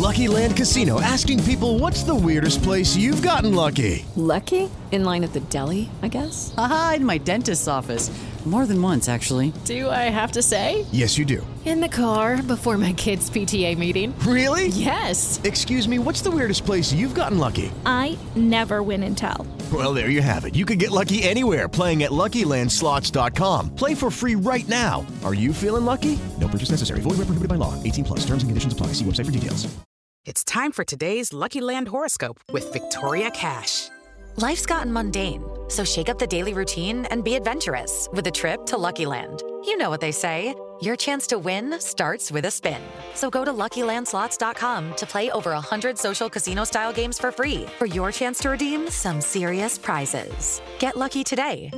Lucky Land Casino, asking people, what's the weirdest place you've gotten lucky? Lucky? In line at the deli, I guess? Aha, in my dentist's office. More than once, actually. Do I have to say? Yes, you do. In the car before my kids' PTA meeting. Really? Yes. Excuse me, what's the weirdest place you've gotten lucky? I never win and tell. Well, there you have it. You can get lucky anywhere, playing at LuckyLandSlots.com. Play for free right now. Are you feeling lucky? No purchase necessary. Void where prohibited by law. 18+. Terms and conditions apply. See website for details. It's time for today's Lucky Land horoscope with Victoria Cash. Life's gotten mundane, so shake up the daily routine and be adventurous with a trip to Lucky Land. You know what they say. Your chance to win starts with a spin. So go to LuckyLandSlots.com to play over 100 social casino-style games for free for your chance to redeem some serious prizes. Get lucky today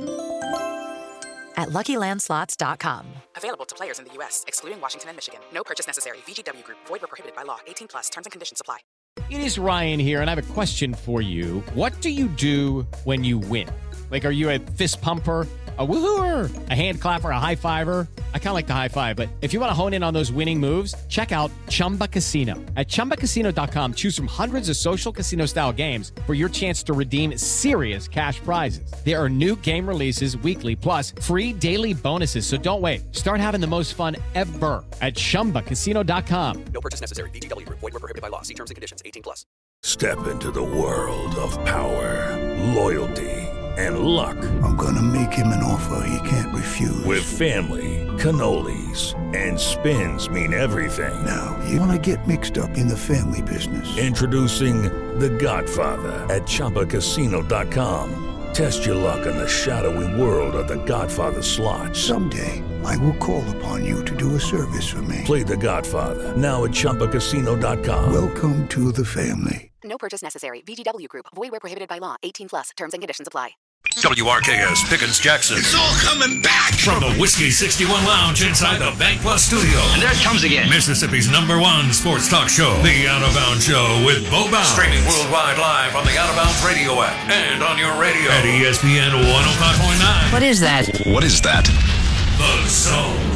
at LuckyLandSlots.com. Available to players in the U.S., excluding Washington and Michigan. No purchase necessary. VGW Group. Void where prohibited by law. 18+. Terms and conditions apply. It is Ryan here, and I have a question for you. What do you do when you win? Like, are you a fist pumper, a woo-hooer, a hand clapper, a high-fiver? I kind of like the high-five, but if you want to hone in on those winning moves, check out Chumba Casino. At ChumbaCasino.com, choose from hundreds of social casino-style games for your chance to redeem serious cash prizes. There are new game releases weekly, plus free daily bonuses, so don't wait. Start having the most fun ever at ChumbaCasino.com. No purchase necessary. VGW Group. Void where prohibited by law. See terms and conditions. 18+. Step into the world of power, loyalty, and luck. I'm gonna make him an offer he can't refuse. With family, cannolis, and spins mean everything. Now, you wanna get mixed up in the family business. Introducing The Godfather at ChumbaCasino.com. Test your luck in the shadowy world of The Godfather slot. Someday, I will call upon you to do a service for me. Play The Godfather, now at ChumbaCasino.com. Welcome to the family. No purchase necessary. VGW Group. Void where prohibited by law. 18+. Terms and conditions apply. WRKS Pickens Jackson. It's all coming back from the Whiskey 61 Lounge inside the Bank Plus studio. And there it comes again. Mississippi's #1 sports talk show, The Out of Bounds Show with Bo Bounds. Streaming worldwide live on the Out of Bounds radio app and on your radio at ESPN 105.9. What is that? What is that? The Zone.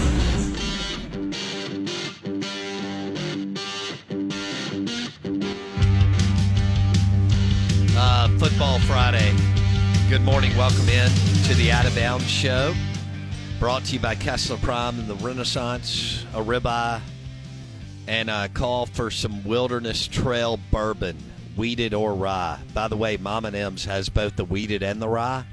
Football Friday. Good morning. Welcome in to the Out of Bounds Show. Brought to you by Kessler Prime and the Renaissance, a ribeye, and a call for some Wilderness Trail bourbon, wheated or rye. By the way, Mama and M's has both the wheated and the rye.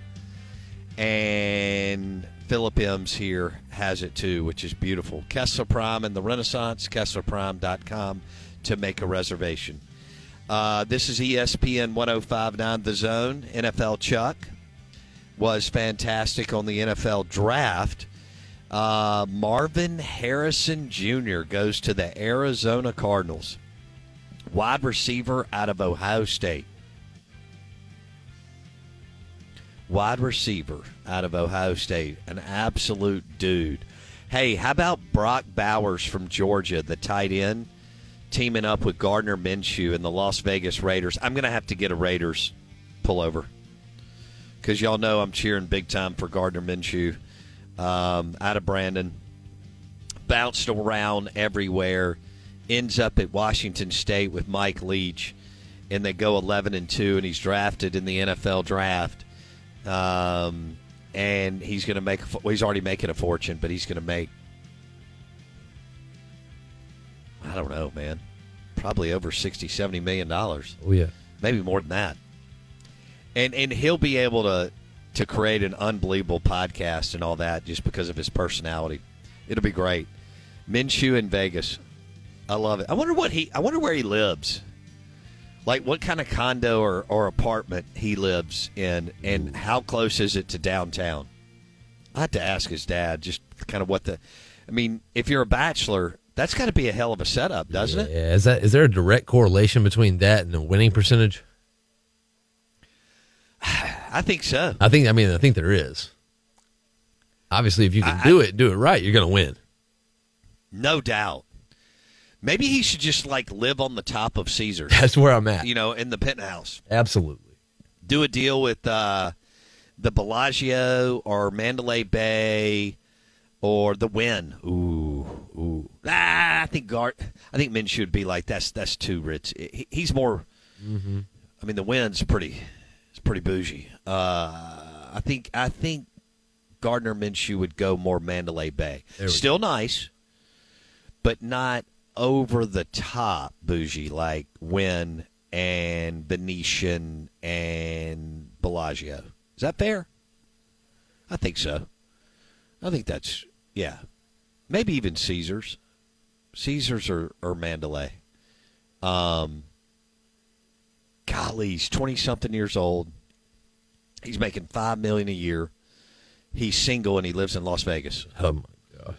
And Philip M's here has it too, which is beautiful. Kessler Prime and the Renaissance, KesslerPrime.com to make a reservation. This is ESPN 105.9 The Zone. NFL Chuck was fantastic on the NFL draft. Marvin Harrison Jr. goes to the Arizona Cardinals. Wide receiver out of Ohio State. Wide receiver out of Ohio State. An absolute dude. Hey, how about Brock Bowers from Georgia, the tight end? Teaming up with Gardner Minshew and the Las Vegas Raiders. I'm going to have to get a Raiders pullover because y'all know I'm cheering big time for Gardner Minshew out of Brandon. Bounced around everywhere. Ends up at Washington State with Mike Leach, and they go 11-2, and he's drafted in the NFL draft. And he's going to make he's already making a fortune, but he's going to make, I don't know, man, probably over $60-70 million. Oh, yeah. Maybe more than that. And he'll be able to create an unbelievable podcast and all that just because of his personality. It'll be great. Minshew in Vegas. I love it. I wonder where he lives. Like what kind of condo or apartment he lives in, and how close is it to downtown? I have to ask his dad just kind of if you're a bachelor, that's got to be a hell of a setup, doesn't it? Yeah. Is there a direct correlation between that and the winning percentage? I think so. I think there is. Obviously, if you can do it right, you're going to win. No doubt. Maybe he should just live on the top of Caesars. That's where I'm at. In the penthouse. Absolutely. Do a deal with the Bellagio or Mandalay Bay or the Wynn. Ooh, Ooh. I think Minshew would be like, that's too rich. He's more. Mm-hmm. I mean, the win's pretty bougie. I think Gardner Minshew would go more Mandalay Bay. Still nice, but not over the top bougie like Wynn and Venetian and Bellagio. Is that fair? I think so. I think that's, yeah. Maybe even Caesars. Caesars or Mandalay. Golly, he's 20-something years old. He's making $5 million a year. He's single and he lives in Las Vegas. Oh my gosh!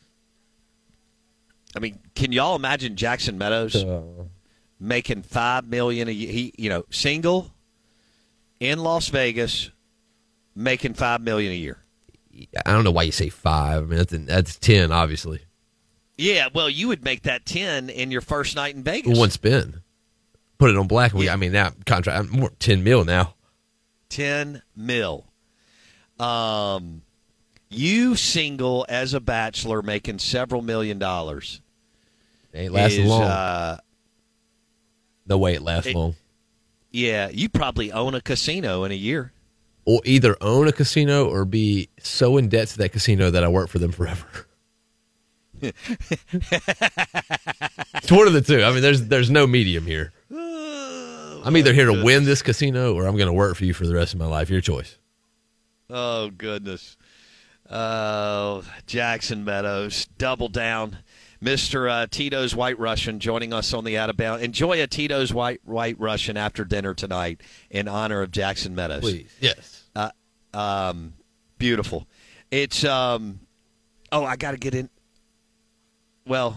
I mean, can y'all imagine Jackson Meadows making $5 million a year? He, single in Las Vegas, making $5 million a year. I don't know why you say 5. I mean, that's 10, obviously. Yeah, well, you would make that 10 in your first night in Vegas. One spin. Put it on black. Yeah. I mean, now contract. I'm more 10 mil now. 10 mil. You single as a bachelor making several $1 million. Ain't lasting long. No way it lasts long. Yeah, you probably own a casino in a year. Or either own a casino or be so in debt to that casino that I work for them forever. It's one of the two. I mean, there's no medium here. I'm either here to win this casino or I'm going to work for you for the rest of my life. Your choice. Oh, goodness. Oh, Jackson Meadows, double down. Mr. Tito's White Russian joining us on the Out of Bounds. Enjoy a Tito's White Russian after dinner tonight in honor of Jackson Meadows. Please, yes. Beautiful. It's, I got to get in. Well,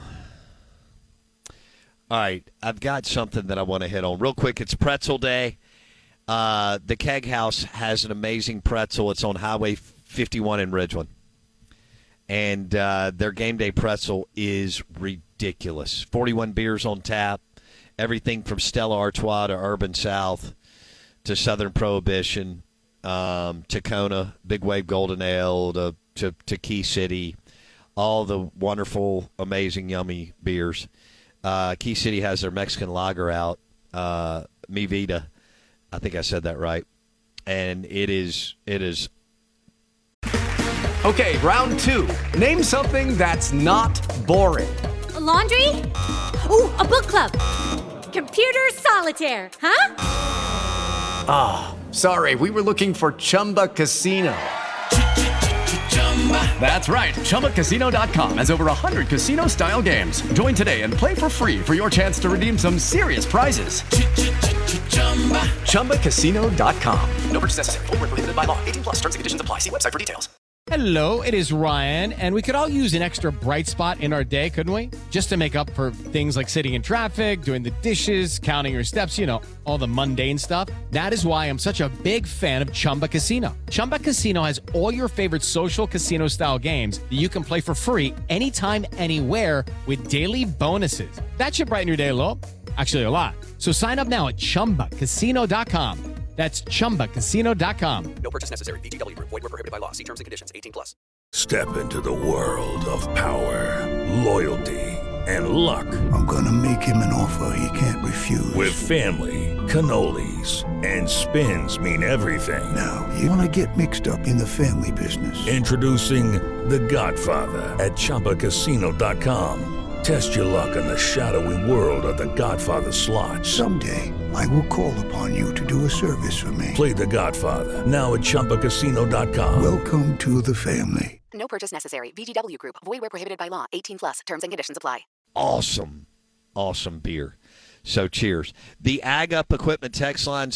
all right, I've got something that I want to hit on. Real quick, it's Pretzel Day. The Keg House has an amazing pretzel. It's on Highway 51 in Ridgeland. And their game day pretzel is ridiculous. 41 beers on tap, everything from Stella Artois to Urban South to Southern Prohibition, to Kona, Big Wave Golden Ale, to Key City, all the wonderful, amazing, yummy beers. Key City has their Mexican lager out, Mi Vida. I think I said that right. And it is. Okay, round 2. Name something that's not boring. A laundry? Ooh, a book club. Computer solitaire, huh? Ah, sorry, we were looking for Chumba Casino. That's right, ChumbaCasino.com has over 100 casino-style games. Join today and play for free for your chance to redeem some serious prizes. ChumbaCasino.com. No purchase necessary. Void where prohibited by law. 18+ terms and conditions apply. See website for details. Hello, it is Ryan, and we could all use an extra bright spot in our day, couldn't we? Just to make up for things like sitting in traffic, doing the dishes, counting your steps, all the mundane stuff. That is why I'm such a big fan of Chumba Casino. Chumba Casino has all your favorite social casino-style games that you can play for free anytime, anywhere with daily bonuses. That should brighten your day a little. Actually, a lot. So sign up now at ChumbaCasino.com. That's ChumbaCasino.com. No purchase necessary. VGW Group. Void where prohibited by law. See terms and conditions. 18+. Step into the world of power, loyalty, and luck. I'm going to make him an offer he can't refuse. With family, cannolis, and spins mean everything. Now, you want to get mixed up in the family business. Introducing The Godfather at ChumbaCasino.com. Test your luck in the shadowy world of The Godfather slot. Someday, I will call upon you to do a service for me. Play The Godfather now at ChumbaCasino.com. Welcome to the family. No purchase necessary. VGW Group. Void where prohibited by law. 18+. Terms and conditions apply. Awesome beer. So cheers. The Ag Up Equipment text line,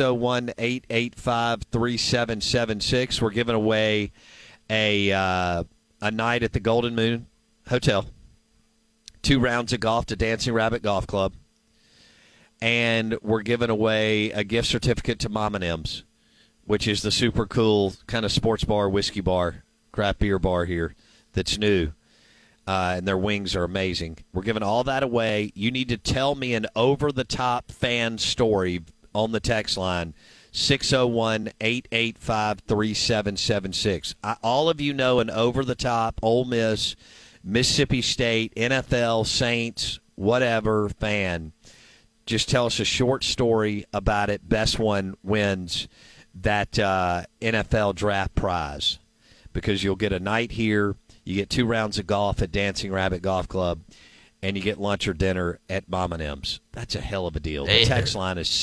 601-885-3776. We're giving away a night at the Golden Moon Hotel. 2 rounds of golf to Dancing Rabbit Golf Club. And we're giving away a gift certificate to Mom & M's, which is the super cool kind of sports bar, whiskey bar, craft beer bar here that's new. And their wings are amazing. We're giving all that away. You need to tell me an over-the-top fan story on the text line, 601-885-3776. All of you know an over-the-top Ole Miss Mississippi State, NFL, Saints, whatever fan, just tell us a short story about it. Best one wins that NFL draft prize, because you'll get a night here, you get 2 rounds of golf at Dancing Rabbit Golf Club, and you get lunch or dinner at Mom and M's. That's a hell of a deal. The text line is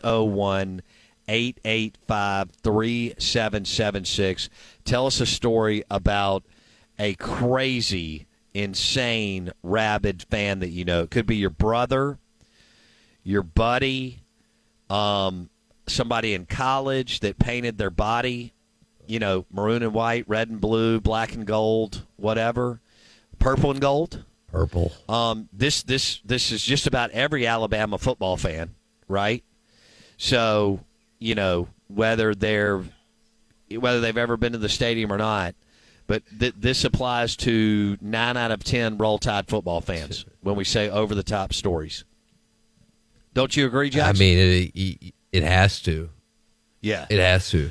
601-885-3776. Tell us a story about a crazy, insane, rabid fan that you know. It could be your brother, your buddy, somebody in college that painted their body, maroon and white, red and blue, black and gold, whatever, purple and gold. Purple. This is just about every Alabama football fan, right? So, whether they've ever been to the stadium or not, but this applies to 9 out of 10 Roll Tide football fans when we say over-the-top stories. Don't you agree, Jackson? I mean, it has to. Yeah. It has to.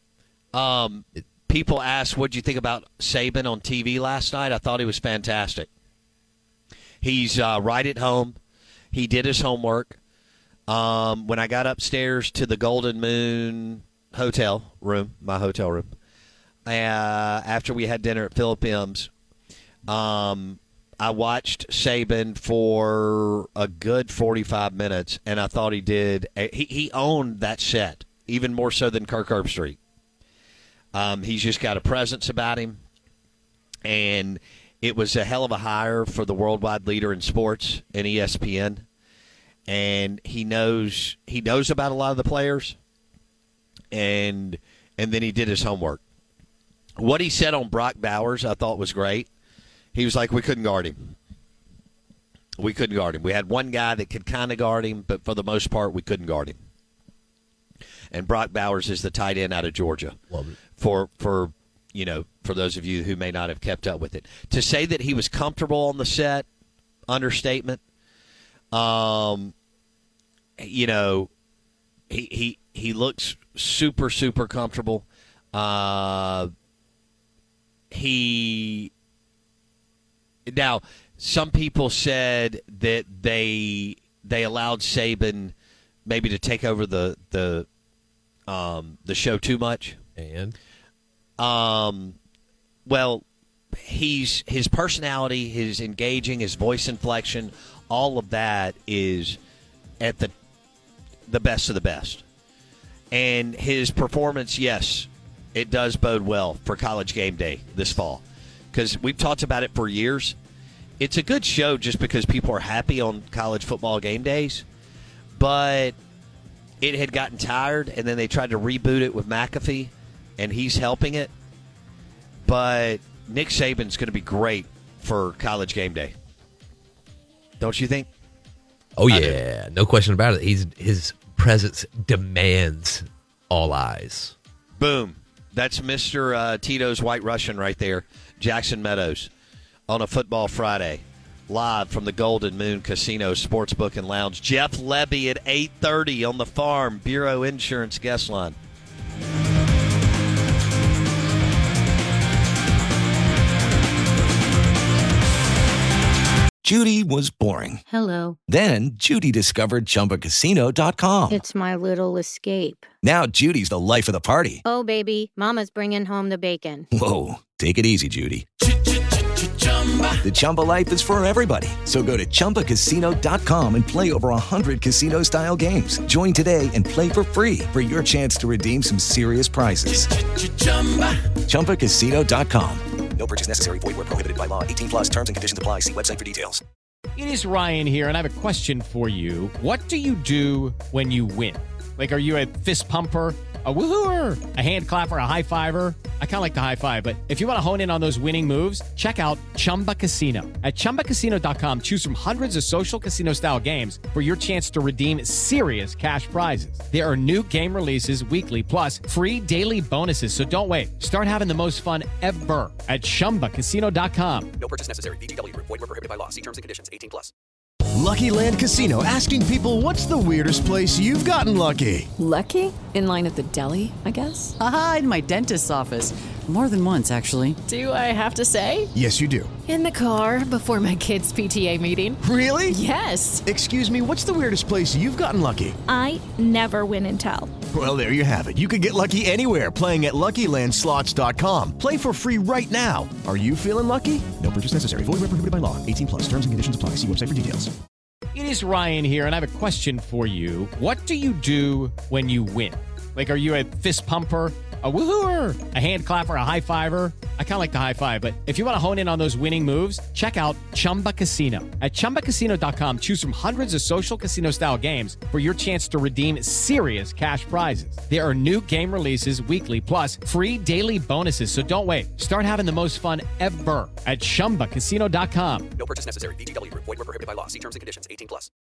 People ask, what did you think about Saban on TV last night? I thought he was fantastic. He's right at home. He did his homework. When I got upstairs to the Golden Moon hotel room, my hotel room, after we had dinner at Philip M's, I watched Saban for a good 45 minutes, and I thought he did. He owned that set, even more so than Kirk Herbstreit. He's just got a presence about him, and it was a hell of a hire for the worldwide leader in sports in ESPN, and he knows about a lot of the players, and then he did his homework. What he said on Brock Bowers I thought was great. He was like, we couldn't guard him. We couldn't guard him. We had one guy that could kind of guard him, but for the most part, we couldn't guard him. And Brock Bowers is the tight end out of Georgia. Love it. For those of you who may not have kept up with it. To say that he was comfortable on the set, understatement. He looks super, super comfortable. Now, some people said that they allowed Saban maybe to take over the show too much. And well, his personality, his engaging, his voice inflection, all of that is at the best of the best. And his performance, yes, it does bode well for College Game Day this fall, because we've talked about it for years. It's a good show just because people are happy on college football game days, but it had gotten tired, and then they tried to reboot it with McAfee, and he's helping it. But Nick Saban's going to be great for College Game Day. Don't you think? Oh, yeah. No question about it. His presence demands all eyes. Boom. That's Mr. Tito's White Russian right there, Jackson Meadows, on a Football Friday, live from the Golden Moon Casino Sportsbook and Lounge. Jeff Levy at 8:30 on the Farm Bureau Insurance guest line. Judy was boring. Hello. Then Judy discovered ChumbaCasino.com. It's my little escape. Now Judy's the life of the party. Oh, baby, mama's bringing home the bacon. Whoa, take it easy, Judy. The Chumba life is for everybody. So go to ChumbaCasino.com and play over 100 casino-style games. Join today and play for free for your chance to redeem some serious prizes. ChumbaCasino.com. No purchase necessary. Void where prohibited by law. 18+ terms and conditions apply. See website for details. It is Ryan here, and I have a question for you. What do you do when you win? Like, are you a fist pumper, a woohooer, a hand clapper, a high fiver? I kind of like the high five, but if you want to hone in on those winning moves, check out Chumba Casino. At ChumbaCasino.com, choose from hundreds of social casino-style games for your chance to redeem serious cash prizes. There are new game releases weekly, plus free daily bonuses. So don't wait. Start having the most fun ever at ChumbaCasino.com. No purchase necessary. VGW. Void where prohibited by law. See terms and conditions. 18+. Lucky Land Casino, asking people, what's the weirdest place you've gotten lucky? Lucky? In line at the deli, I guess? Haha, in my dentist's office. More than once, actually. Do I have to say? Yes, you do. In the car before my kids' PTA meeting. Really? Yes. Excuse me, what's the weirdest place you've gotten lucky? I never win and tell. Well, there you have it. You can get lucky anywhere, playing at LuckyLandSlots.com. Play for free right now. Are you feeling lucky? No purchase necessary. Void where prohibited by law. 18 plus. Terms and conditions apply. See website for details. It is Ryan here, and I have a question for you. What do you do when you win? Like, are you a fist pumper, a woohooer, a hand clapper, a high fiver? I kind of like the high five, but if you want to hone in on those winning moves, check out Chumba Casino. At ChumbaCasino.com, choose from hundreds of social casino-style games for your chance to redeem serious cash prizes. There are new game releases weekly, plus free daily bonuses. So don't wait. Start having the most fun ever at ChumbaCasino.com. No purchase necessary. VGW Group. Void where prohibited by law. See terms and conditions. 18 plus.